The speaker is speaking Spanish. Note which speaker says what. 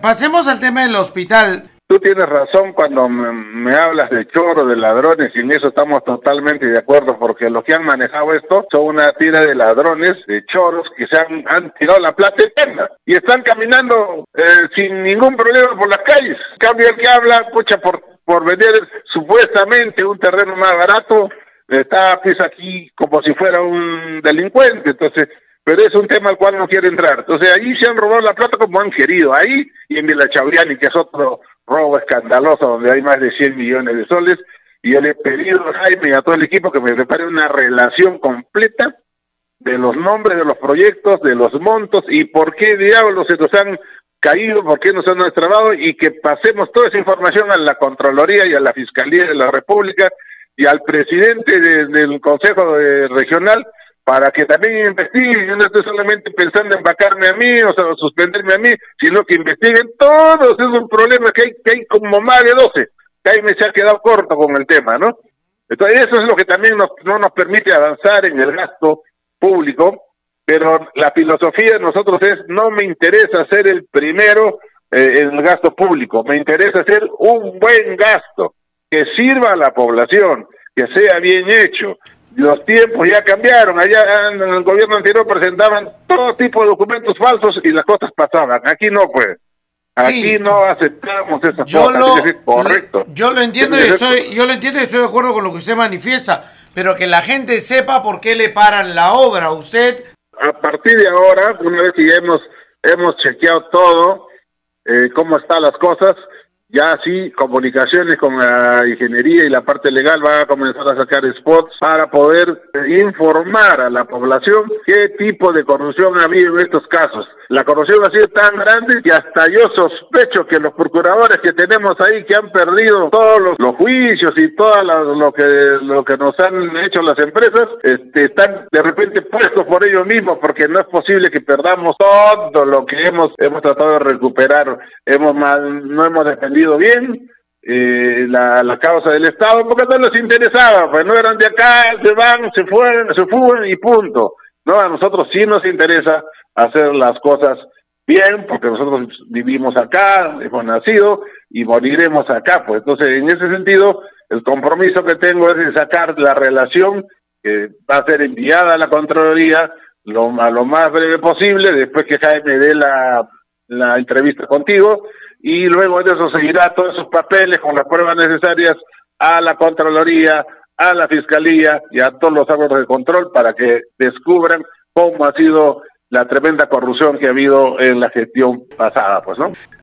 Speaker 1: pasemos al tema del hospital.
Speaker 2: Tú tienes razón cuando me hablas de choros, de ladrones, y en eso estamos totalmente de acuerdo, porque los que han manejado esto son una tira de ladrones, de choros, que se han tirado la plata eterna y están caminando sin ningún problema por las calles. En cambio, el que habla, pucha, por vender supuestamente un terreno más barato, está pues aquí como si fuera un delincuente, entonces... Pero es un tema al cual no quiere entrar. Entonces, ahí se han robado la plata como han querido. Ahí y en Villa Chauriani, que es otro robo escandaloso, donde hay más de 100 millones de soles. Y yo le he pedido a Jaime y a todo el equipo que me prepare una relación completa de los nombres de los proyectos, de los montos y por qué diablos se nos han caído, por qué nos han destrabado, y que pasemos toda esa información a la Contraloría y a la Fiscalía de la República y al presidente del Consejo Regional, para que también investiguen. Yo no estoy solamente pensando en vacarme a mí o sea, suspenderme a mí, sino que investiguen todos esos problemas que hay como más de 12. Jaime se ha quedado corto con el tema, ¿no? Entonces eso es lo que también no nos permite avanzar en el gasto público, pero la filosofía de nosotros es: no me interesa ser el primero en el gasto público, me interesa hacer un buen gasto, que sirva a la población, que sea bien hecho. Los tiempos ya cambiaron. Allá en el gobierno anterior presentaban todo tipo de documentos falsos y las cosas pasaban. Aquí no, pues. Aquí sí, no aceptamos esas cosas. Correcto.
Speaker 1: Yo lo entiendo y estoy de acuerdo con lo que usted manifiesta, pero que la gente sepa por qué le paran la obra. Usted,
Speaker 2: a partir de ahora, una vez que ya hemos chequeado todo, cómo están las cosas, ya sí, comunicaciones con la ingeniería y la parte legal va a comenzar a sacar spots para poder informar a la población qué tipo de corrupción ha habido en estos casos. La corrupción ha sido tan grande que hasta yo sospecho que los procuradores que tenemos ahí, que han perdido todos los juicios y todo lo que nos han hecho las empresas, están de repente puestos por ellos mismos, porque no es posible que perdamos todo lo que hemos tratado de recuperar. No hemos defendido bien la causa del Estado, porque no les interesaba, pues no eran de acá, se van, se fugan y punto. No, a nosotros sí nos interesa hacer las cosas bien, porque nosotros vivimos acá, hemos nacido y moriremos acá, pues entonces en ese sentido el compromiso que tengo es de sacar la relación que va a ser enviada a la Contraloría a lo más breve posible, después que Jaime dé la entrevista contigo, y luego de eso seguirá todos esos papeles con las pruebas necesarias a la Contraloría, a la Fiscalía y a todos los órganos de control para que descubran cómo ha sido la tremenda corrupción que ha habido en la gestión pasada, pues, ¿no?